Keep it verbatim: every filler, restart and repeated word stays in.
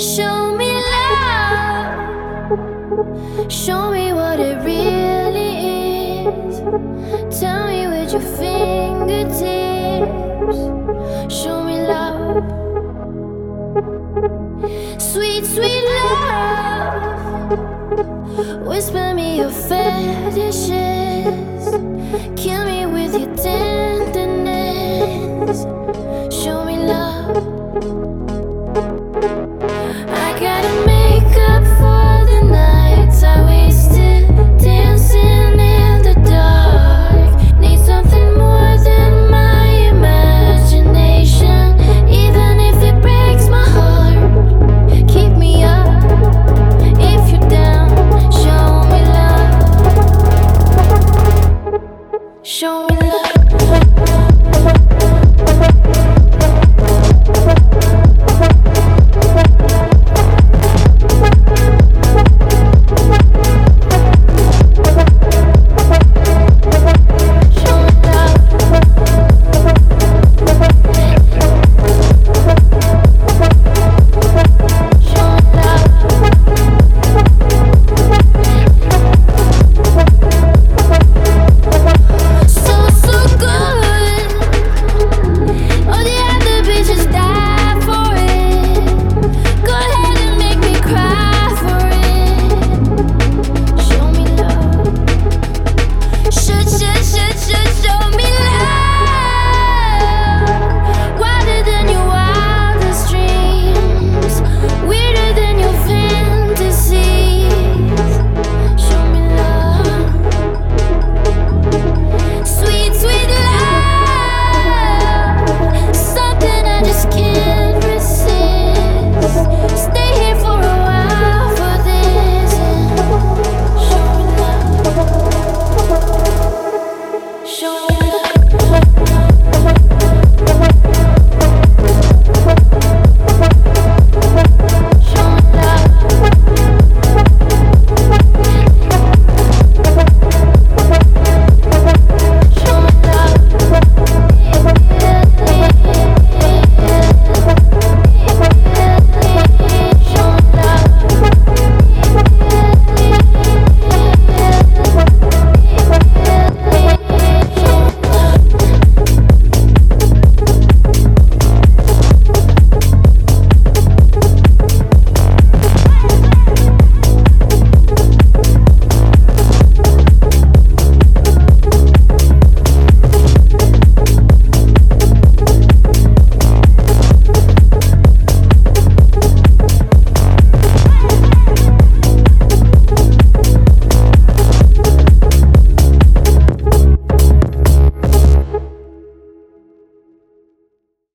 Show me love. Show me what it really is. Tell me with your fingertips. Show me love. Sweet, sweet love. Whisper me your fetishes. Kill me with your tenderness. Show me love. I gotta make up for the nights I wasted dancing in the dark. Need something more than my imagination, even if it breaks my heart. Keep me up if you're down. Show me love. Show me love.